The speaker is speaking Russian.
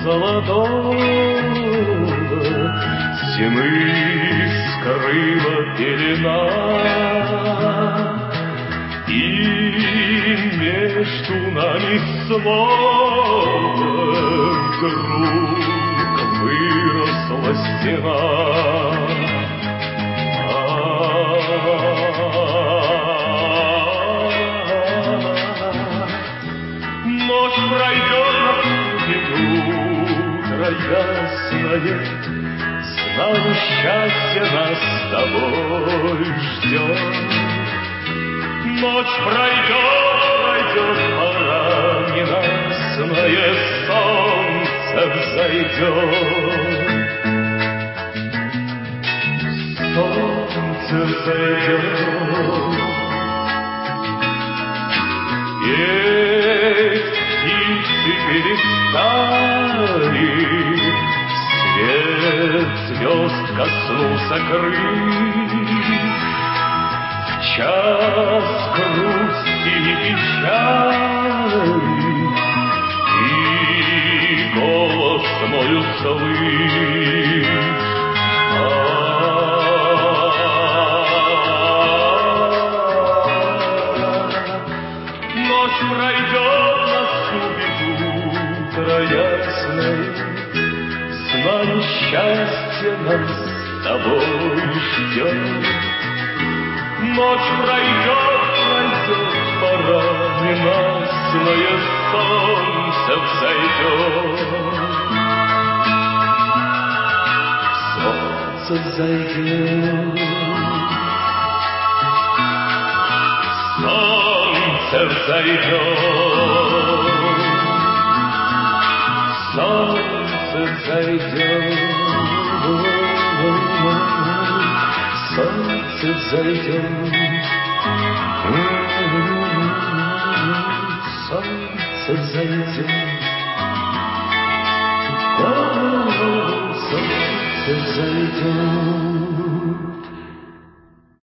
золотого зимы скрыла пелена, и между нами снова вдруг выросла стена. Ночь пройдет, утро ясное, знаю, счастье нас с тобой ждет. Ночь пройдет, пора ненастное, солнце взойдет. Солнце взойдет, петь птицы перестали, свет звезд коснулся крыль. В час грусти и печали и голос мой услышь. Ночь пройдет, наступит утро ясное, знаю, счастье нас с тобой ждет. Ночь пройдет, пора ненастное, солнце взойдет. Солнце взойдет, солнце взойдет, солнце взойдет, солнце взойдет, солнце взойдет, солнце взойдет.